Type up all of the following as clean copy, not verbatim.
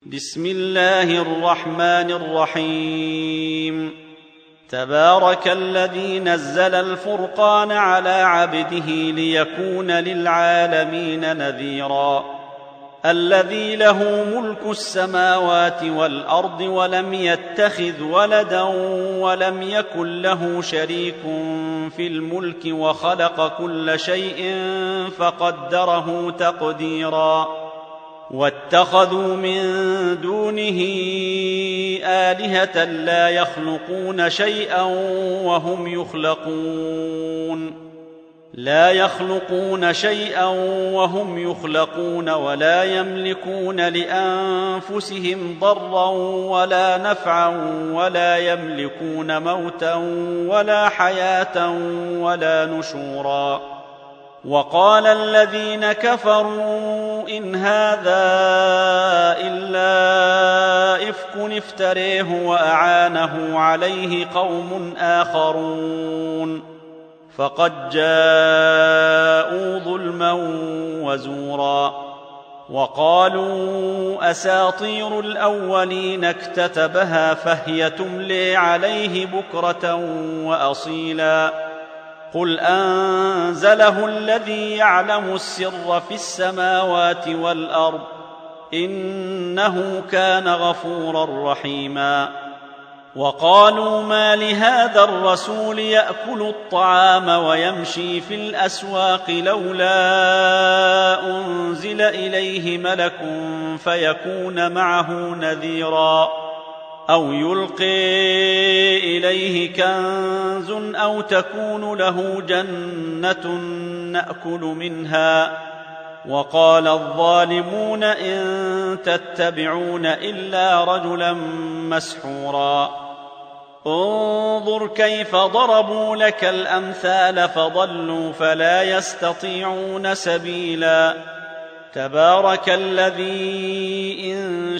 بسم الله الرحمن الرحيم. تبارك الذي نزل الفرقان على عبده ليكون للعالمين نذيرا. الذي له ملك السماوات والأرض ولم يتخذ ولدا ولم يكن له شريك في الملك وخلق كل شيء فقدره تقديرا. واتخذوا من دونه آلهة لا يخلقون شيئا وهم يخلقون ولا يملكون لأنفسهم ضرا ولا نفعا ولا يملكون موتا ولا حياة ولا نشورا. وقال الذين كفروا إن هذا إلا إفك افتريه وأعانه عليه قوم آخرون فقد جاءوا ظلما وزورا. وقالوا أساطير الأولين اكتتبها فهي تملي عليه بكرة وأصيلا. قل أنزله الذي يعلم السر في السماوات والأرض إنه كان غفورا رحيما. وقالوا ما لهذا الرسول يأكل الطعام ويمشي في الأسواق لولا أنزل إليه ملك فيكون معه نذيرا أو يلقي إليه كنز أو تكون له جنة نأكل منها. وقال الظالمون إن تتبعون إلا رجلا مسحورا. انظر كيف ضربوا لك الأمثال فضلوا فلا يستطيعون سبيلا. تبارك الذي إن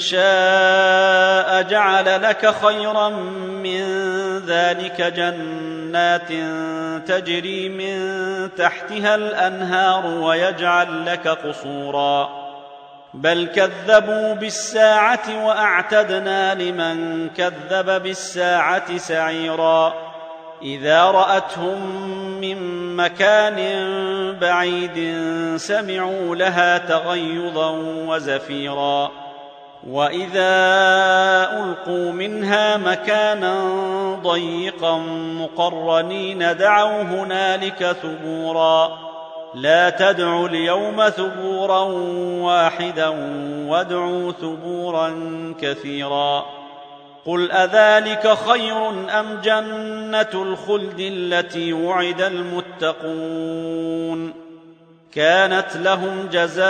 شاء جعل لك خيرا من ذلك جنات تجري من تحتها الأنهار ويجعل لك قصورا. بل كذبوا بالساعة وأعتدنا لمن كذب بالساعة سعيرا. إذا رأتهم من مكان بعيد سمعوا لها تغيظا وزفيرا. وإذا ألقوا منها مكانا ضيقا مقرنين دعوا هنالك ثبورا. لا تدعوا اليوم ثبورا واحدا وادعوا ثبورا كثيرا. قل أذلك خير أم جنة الخلد التي وعد المتقون كانت لهم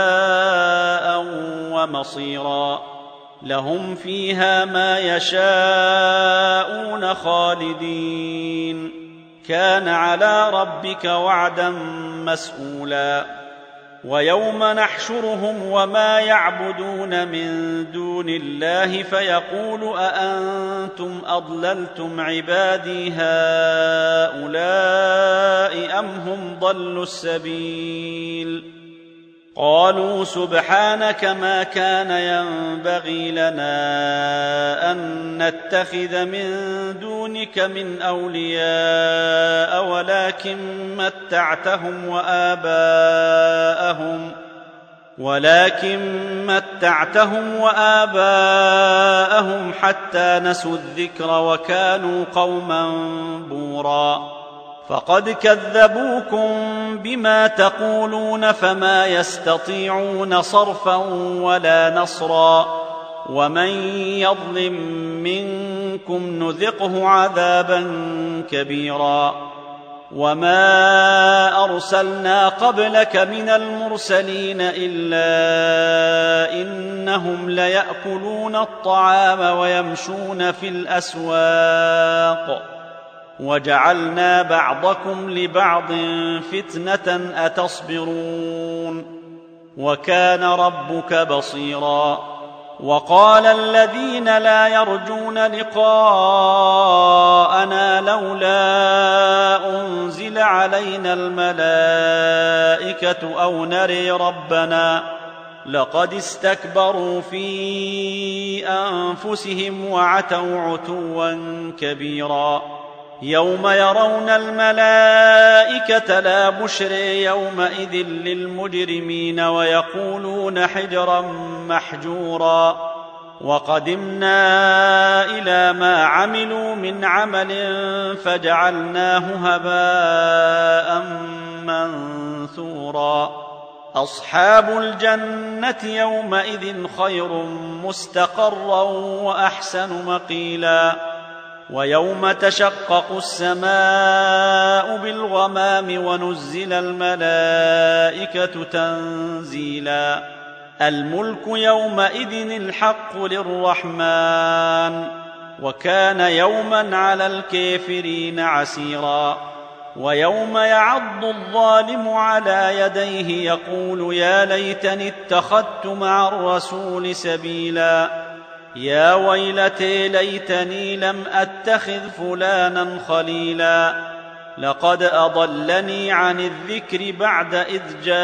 جزاء ومصيرا. لهم فيها ما يشاءون خالدين كان على ربك وعدا مسئولا. ويوم نحشرهم وما يعبدون من دون الله فيقول أأنتم أضللتم عبادي هؤلاء أم هم ضلوا السبيل. قالوا سبحانك ما كان ينبغي لنا أن نتخذ من دونك من أولياء ولكن متعتهم وآباءهم حتى نسوا الذكر وكانوا قوما بورا. فقد كذبوكم بما تقولون فما يستطيعون صرفا ولا نصرا. ومن يظلم منكم نذقه عذابا كبيرا. وما أرسلنا قبلك من المرسلين إلا إنهم ليأكلون الطعام ويمشون في الأسواق وجعلنا بعضكم لبعض فتنة أتصبرون وكان ربك بصيرا. وقال الذين لا يرجون لقاءنا لولا أنزل علينا الملائكة أو نري ربنا لقد استكبروا في أنفسهم وعتوا عتوا كبيرا يوم يرون الملائكة لا بشر يومئذ للمجرمين ويقولون حجرا محجورا وقدمنا إلى ما عملوا من عمل فجعلناه هباء منثورا أصحاب الجنة يومئذ خير مستقرا وأحسن مقيلا ويوم تشقق السماء بالغمام ونزل الملائكة تنزيلا الملك يومئذ الحق للرحمن وكان يوما على الكافرين عسيرا ويوم يعض الظالم على يديه يقول يا ليتني اتخذت مع الرسول سبيلا يا ويلتي ليتني لم أتخذ فلانا خليلا لقد أضلني عن الذكر بعد إذ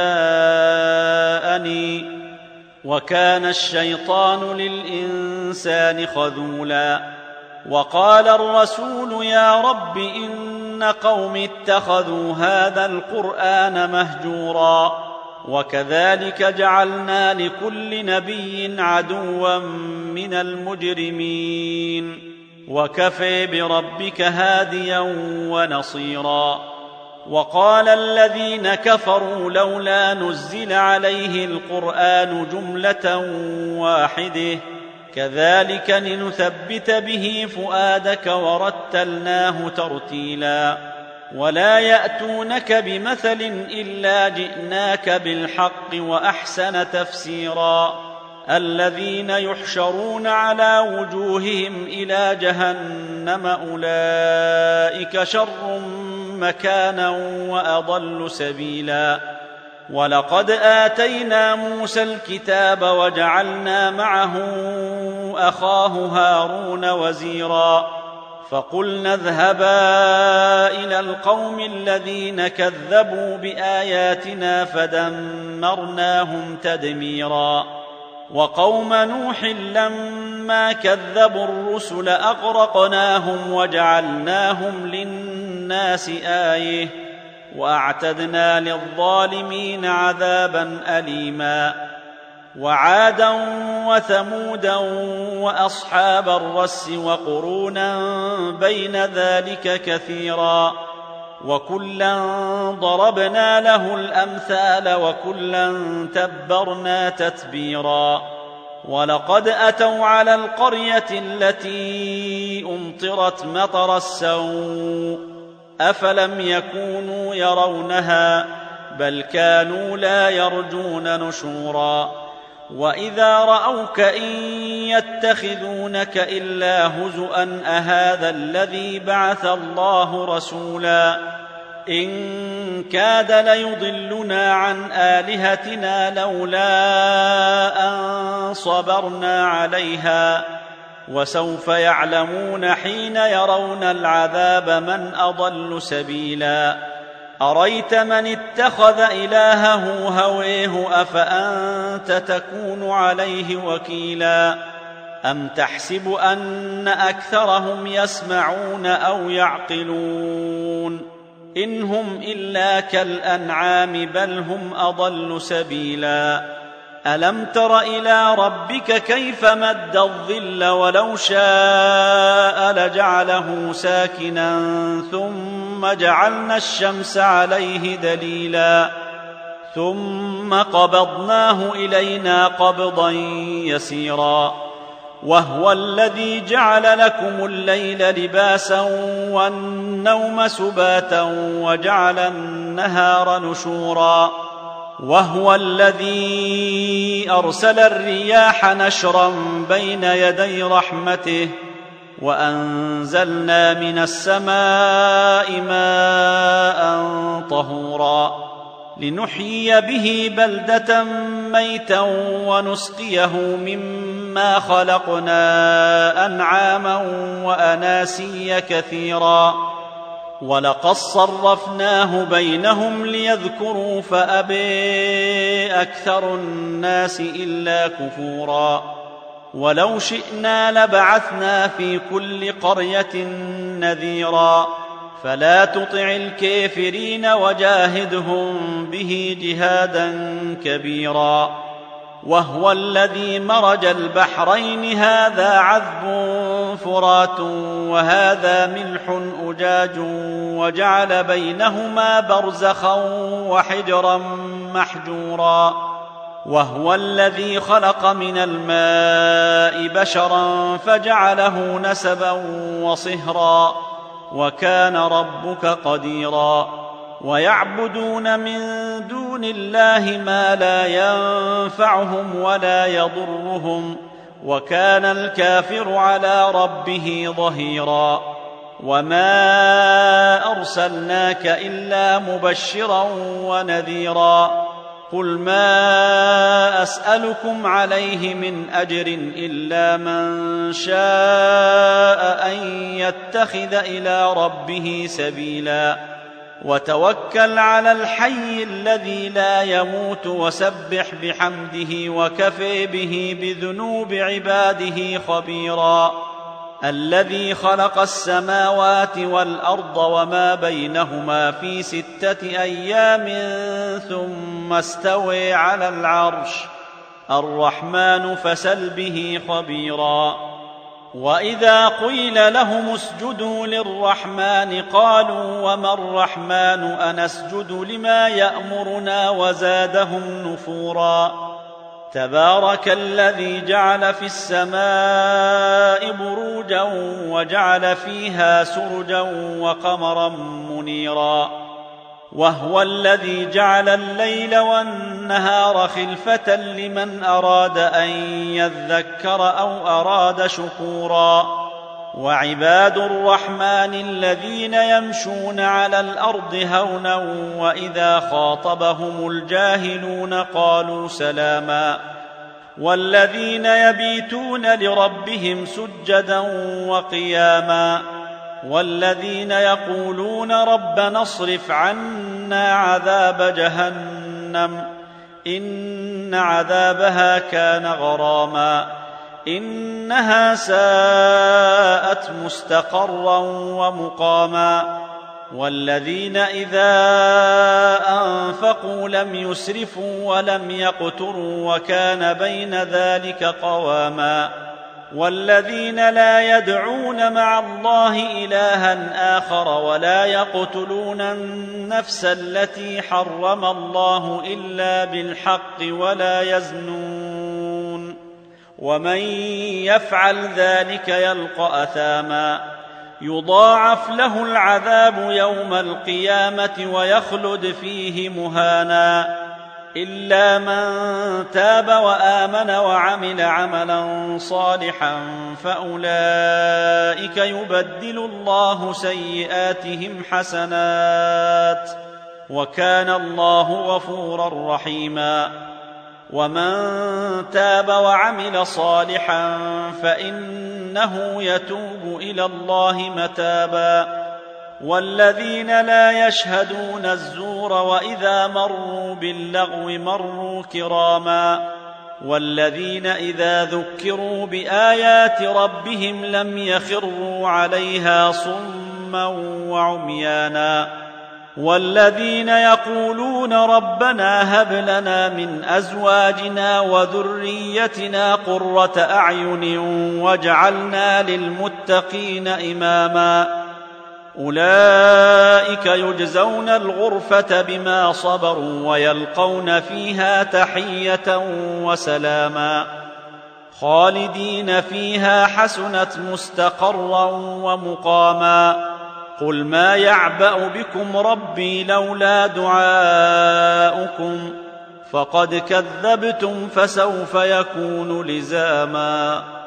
جاءني وكان الشيطان للإنسان خذولا وقال الرسول يا رب إن قوم اتخذوا هذا القرآن مهجورا وكذلك جعلنا لكل نبي عدوا من المجرمين وكفى بربك هاديا ونصيرا وقال الذين كفروا لولا نزل عليه القرآن جملة واحدة كذلك لنثبت به فؤادك ورتلناه ترتيلا ولا يأتونك بمثل إلا جئناك بالحق وأحسن تفسيرا الذين يحشرون على وجوههم إلى جهنم أولئك شر مكانا وأضل سبيلا ولقد آتينا موسى الكتاب وجعلنا معه أخاه هارون وزيرا فقلنا اذهبا إلى القوم الذين كذبوا بآياتنا فدمرناهم تدميرا وقوم نوح لما كذبوا الرسل أغرقناهم وجعلناهم للناس آية وأعتدنا للظالمين عذابا أليما وعادا وثمودا وأصحاب الرس وقرونا بين ذلك كثيرا وكلا ضربنا له الأمثال وكلا تبرنا تتبيرا ولقد أتوا على القرية التي أمطرت مطر السوء أفلم يكونوا يرونها بل كانوا لا يرجون نشورا وإذا رأوك إن يتخذونك إلا هزؤا أهذا الذي بعث الله رسولا إن كاد ليضلنا عن آلهتنا لولا أن صبرنا عليها وسوف يعلمون حين يرون العذاب من أضل سبيلا أريت من اتخذ إلهه هويه أفأنت تكون عليه وكيلا أم تحسب أن أكثرهم يسمعون أو يعقلون إن هم إلا كالأنعام بل هم أضل سبيلا ألم تر إلى ربك كيف مد الظل ولو شاء لجعله ساكنا ثم جعلنا الشمس عليه دليلا ثم قبضناه إلينا قبضا يسيرا وهو الذي جعل لكم الليل لباسا والنوم سباتا وجعل النهار نشورا وهو الذي أرسل الرياح نشرا بين يدي رحمته وأنزلنا من السماء ماء طهورا لنحيي به بلدة ميتا ونسقيه مما خلقنا أنعاما وأناسيا كثيرا ولقد صرفناه بينهم ليذكروا فأبى أكثر الناس إلا كفورا ولو شئنا لبعثنا في كل قرية نذيرا فلا تطع الكافرين وجاهدهم به جهادا كبيرا. وهو الذي مرج البحرين هذا عذب فرات وهذا ملح أجاج وجعل بينهما برزخا وحجرا محجورا. وهو الذي خلق من الماء بشرا فجعله نسبا وصهرا وكان ربك قديرا. ويعبدون من دون الله ما لا ينفعهم ولا يضرهم وكان الكافر على ربه ظهيرا. وما أرسلناك إلا مبشرا ونذيرا. قل ما أسألكم عليه من أجر إلا من شاء أن يتخذ إلى ربه سبيلا. وتوكل على الحي الذي لا يموت وسبح بحمده وكفى به بذنوب عباده خبيرا. الذي خلق السماوات والأرض وما بينهما في 6 أيام ثم استوى على العرش الرحمن فسل به خبيرا. وإذا قيل لهم اسجدوا للرحمن قالوا وما الرحمن أنسجد لما يأمرنا وزادهم نفورا. تبارك الذي جعل في السماء بروجا وجعل فيها سرجا وقمرا منيرا. وهو الذي جعل الليل والنهار خلفة لمن أراد أن يذكر أو أراد شكورا. وعباد الرحمن الذين يمشون على الأرض هونا وإذا خاطبهم الجاهلون قالوا سلاما. والذين يبيتون لربهم سجدا وقياما. والذين يقولون ربنا اصرف عنا عذاب جهنم إن عذابها كان غراما إنها ساءت مستقرا ومقاما. والذين إذا أنفقوا لم يسرفوا ولم يقتروا وكان بين ذلك قواما. والذين لا يدعون مع الله إلها آخر ولا يقتلون النفس التي حرم الله إلا بالحق ولا يزنون ومن يفعل ذلك يلقى أثاما يضاعف له العذاب يوم القيامة ويخلد فيه مهانا إلا من تاب وآمن وعمل عملا صالحا فأولئك يبدل الله سيئاتهم حسنات وكان الله غفورا رحيما. ومن تاب وعمل صالحا فإنه يتوب إلى الله متابا. والذين لا يشهدون الزور وإذا مروا باللغو مروا كراما. والذين إذا ذكروا بآيات ربهم لم يخروا عليها صما وعميانا. والذين يقولون ربنا هب لنا من أزواجنا وذريتنا قرة أعين واجعلنا للمتقين إماما. أولئك يجزون الغرفة بما صبروا ويلقون فيها تحية وسلاما خالدين فيها حسنت مستقرا ومقاما. قل ما يعبأ بكم ربي لولا دعاؤكم فقد كذبتم فسوف يكون لزاما.